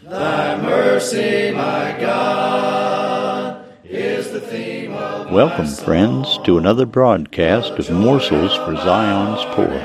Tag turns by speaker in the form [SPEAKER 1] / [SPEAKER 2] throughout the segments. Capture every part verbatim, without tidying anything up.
[SPEAKER 1] Thy mercy, my God, is the theme of
[SPEAKER 2] Welcome, friends, to another broadcast of Morsels for Zion's Poor.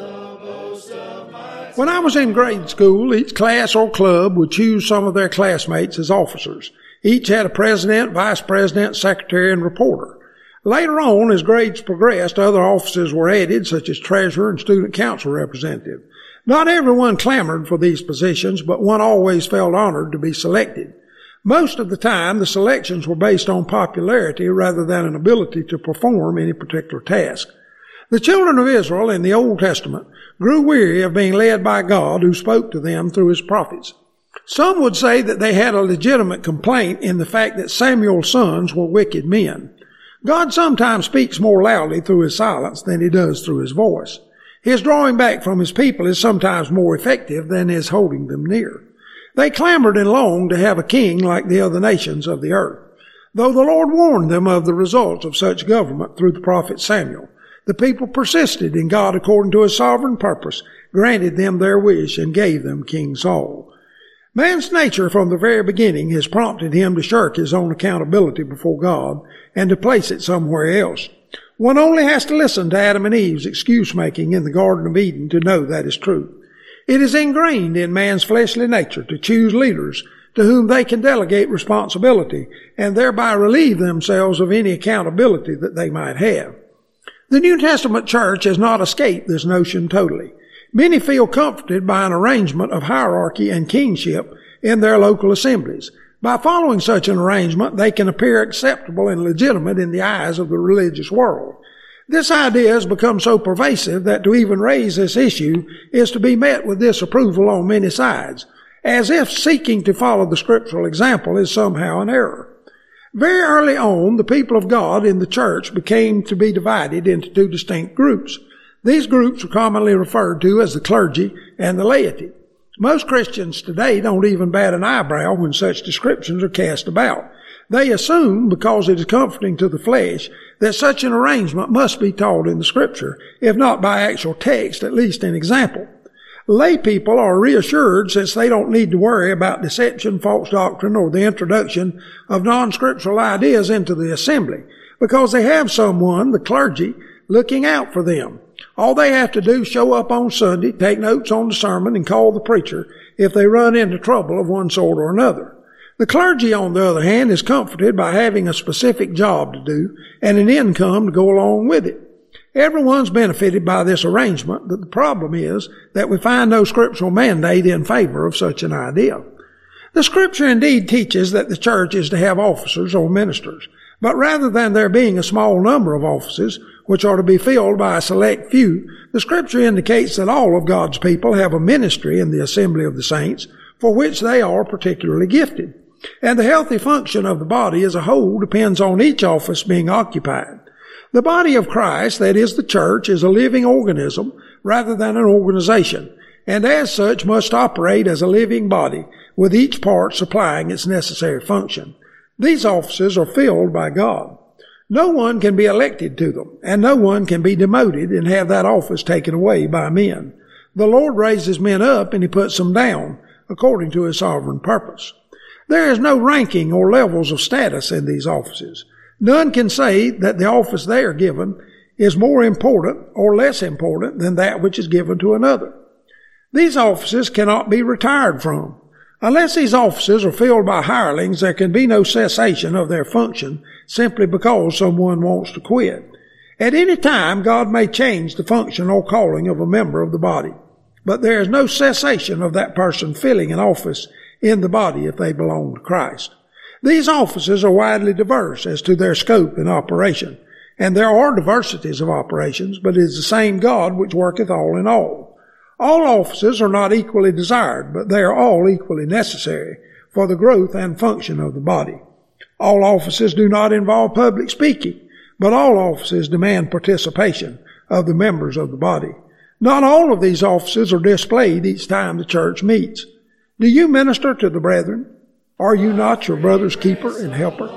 [SPEAKER 3] When I was in grade school, each class or club would choose some of their classmates as officers. Each had a president, vice president, secretary, and reporter. Later on, as grades progressed, other offices were added, such as treasurer and student council representative. Not everyone clamored for these positions, but one always felt honored to be selected. Most of the time, the selections were based on popularity rather than an ability to perform any particular task. The children of Israel in the Old Testament grew weary of being led by God, who spoke to them through his prophets. Some would say that they had a legitimate complaint in the fact that Samuel's sons were wicked men. God sometimes speaks more loudly through his silence than he does through his voice. His drawing back from his people is sometimes more effective than his holding them near. They clamored and longed to have a king like the other nations of the earth. Though the Lord warned them of the results of such government through the prophet Samuel, the people persisted in God according to his sovereign purpose, granted them their wish, and gave them King Saul. Man's nature from the very beginning has prompted him to shirk his own accountability before God and to place it somewhere else. One only has to listen to Adam and Eve's excuse-making in the Garden of Eden to know that is true. It is ingrained in man's fleshly nature to choose leaders to whom they can delegate responsibility and thereby relieve themselves of any accountability that they might have. The New Testament church has not escaped this notion totally. Many feel comforted by an arrangement of hierarchy and kingship in their local assemblies. By following such an arrangement, they can appear acceptable and legitimate in the eyes of the religious world. This idea has become so pervasive that to even raise this issue is to be met with disapproval on many sides, as if seeking to follow the scriptural example is somehow an error. Very early on, the people of God in the church became to be divided into two distinct groups. These groups are commonly referred to as the clergy and the laity. Most Christians today don't even bat an eyebrow when such descriptions are cast about. They assume, because it is comforting to the flesh, that such an arrangement must be taught in the Scripture, if not by actual text, at least in example. Lay people are reassured since they don't need to worry about deception, false doctrine, or the introduction of non-scriptural ideas into the assembly, because they have someone, the clergy, looking out for them. All they have to do is show up on Sunday, take notes on the sermon, and call the preacher if they run into trouble of one sort or another. The clergy, on the other hand, is comforted by having a specific job to do and an income to go along with it. Everyone's benefited by this arrangement, but the problem is that we find no scriptural mandate in favor of such an idea. The Scripture indeed teaches that the church is to have officers or ministers, but rather than there being a small number of offices, which are to be filled by a select few, the Scripture indicates that all of God's people have a ministry in the assembly of the saints for which they are particularly gifted. And the healthy function of the body as a whole depends on each office being occupied. The body of Christ, that is the church, is a living organism rather than an organization, and as such must operate as a living body, with each part supplying its necessary function. These offices are filled by God. No one can be elected to them, and no one can be demoted and have that office taken away by men. The Lord raises men up and he puts them down, according to his sovereign purpose. There is no ranking or levels of status in these offices. None can say that the office they are given is more important or less important than that which is given to another. These offices cannot be retired from. Unless these offices are filled by hirelings, there can be no cessation of their function simply because someone wants to quit. At any time, God may change the function or calling of a member of the body, but there is no cessation of that person filling an office in the body if they belong to Christ. These offices are widely diverse as to their scope and operation, and there are diversities of operations, but it is the same God which worketh all in all. All offices are not equally desired, but they are all equally necessary for the growth and function of the body. All offices do not involve public speaking, but all offices demand participation of the members of the body. Not all of these offices are displayed each time the church meets. Do you minister to the brethren? Are you not your brother's keeper and helper?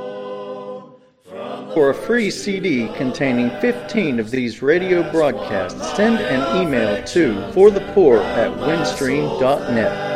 [SPEAKER 4] For a free C D containing fifteen of these radio broadcasts, send an email to forthepoor at windstream dot net.